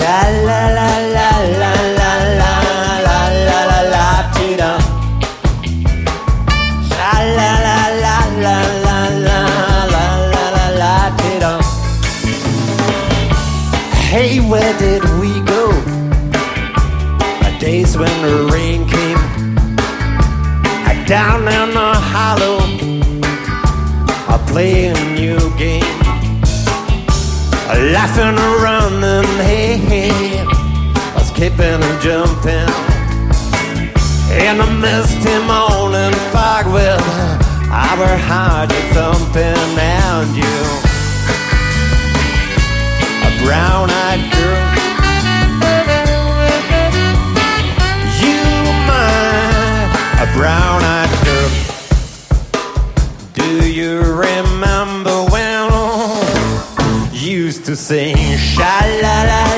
Sha la la la la la la la la la la ti-dum. Sha la la la la la la la la la la ti-dum. Hey, where did we go? Days when the rain came down in the hollow, I play a new game, laughing around and hey, hey, I was skipping and jumping in the misty morning fog with our heart thumping. And you, a brown-eyed girl, a brown-eyed girl. Do you remember when you used to sing sha-la-la?